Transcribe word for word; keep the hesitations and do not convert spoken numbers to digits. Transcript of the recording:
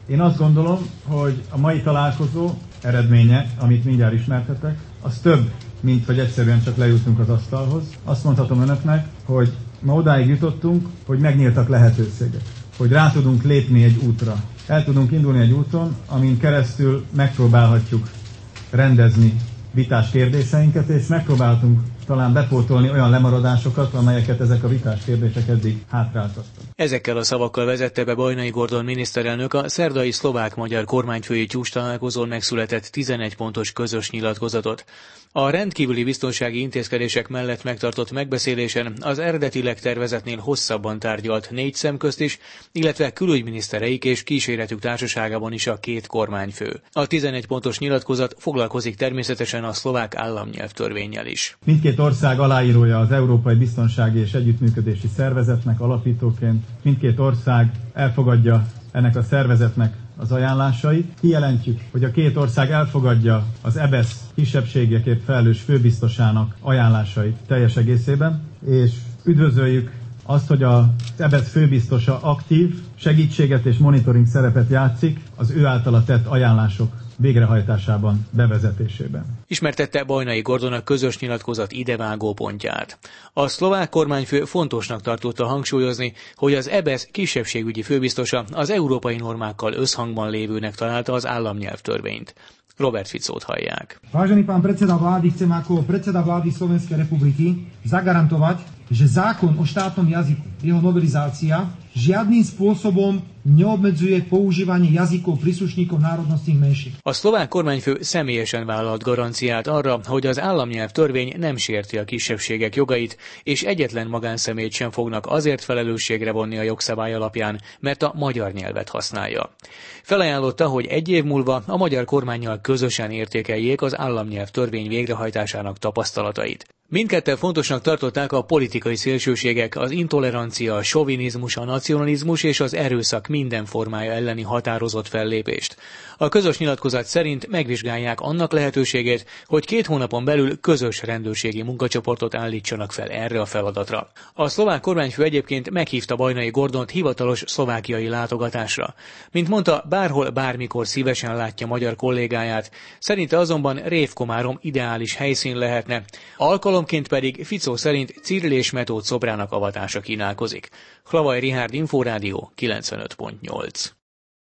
Én azt gondolom, hogy a mai találkozó eredménye, amit mindjárt ismertetek, az több, mint hogy egyszerűen csak lejutunk az asztalhoz. Azt mondhatom önöknek, hogy ma odáig jutottunk, hogy megnyíltak lehetőségek, hogy rá tudunk lépni egy útra. El tudunk indulni egy úton, amin keresztül megpróbálhatjuk rendezni vitás kérdéseinket, és megpróbáltunk talán bepótolni olyan lemaradásokat, amelyeket ezek a vitás kérdések eddig hátráltattak. Ezekkel a szavakkal vezette be Bajnai Gordon miniszterelnök a szerdai szlovák-magyar kormányfői csúcstalálkozón megszületett tizenegy pontos közös nyilatkozatot. A rendkívüli biztonsági intézkedések mellett megtartott megbeszélésen az eredetileg tervezetnél hosszabban tárgyalt négy szemközt is, illetve külügyminisztereik és kíséretük társaságában is a két kormányfő. A tizenegy pontos nyilatkozat foglalkozik természetesen a szlovák államnyelvtörvénnyel is. Mindkét ország aláírója az Európai Biztonsági és Együttműködési Szervezetnek alapítóként. Mindkét ország elfogadja ennek a szervezetnek az ajánlásait. Kijelentjük, hogy a két ország elfogadja az é bé e es kisebbségekért felelős főbiztosának ajánlásait teljes egészében, és üdvözöljük azt, hogy az é bé e es főbiztosa aktív segítséget és monitoring szerepet játszik az ő általa tett ajánlások végrehajtásában, bevezetésében. Ismertette Bajnai Gordon a közös nyilatkozat idevágó pontját. A szlovák kormányfő fontosnak tartotta hangsúlyozni, hogy az é bé e es kisebbségügyi főbiztosa az európai normákkal összhangban lévőnek találta az államnyelvtörvényt. Robert Ficót hallják. Vážený pán predseda vlády, chcem ako predseda vlády Slovenskej republiky zagarantovať, že zákon o štátnom jazyku, jeho novelizácia žiadnym spôsobom neobmedzuje používanie jazykov príslušníkov národnostných menšín. A szlovák kormányfő személyesen vállalt garanciát arra, hogy az államnyelvtörvény nem sérti a kisebbségek jogait, és egyetlen magánszemélyt sem fognak azért felelősségre vonni a jogszabály alapján, mert a magyar nyelvet használja. Felajánlotta, hogy egy év múlva a magyar kormánnyal közösen értékeljék az államnyelvtörvény végrehajtásának tapasztalatait. Mindketten fontosnak tartották a politikai szélsőségek, az intolerancia, a sovinizmus, a nacionalizmus és az erőszak minden formája elleni határozott fellépést. A közös nyilatkozat szerint megvizsgálják annak lehetőségét, hogy két hónapon belül közös rendőrségi munkacsoportot állítsanak fel erre a feladatra. A szlovák kormányfő egyébként meghívta Bajnai Gordont hivatalos szlovákiai látogatásra. Mint mondta, bárhol, bármikor szívesen látja magyar kollégáját, szerinte azonban Révkomárom ideális helyszín lehetne, alkalomként pedig Ficó szerint Cirill és Metód szobrának avatása kínálkozik. Hlavaj Richárd, Inforádió, kilencvenöt pont nyolc.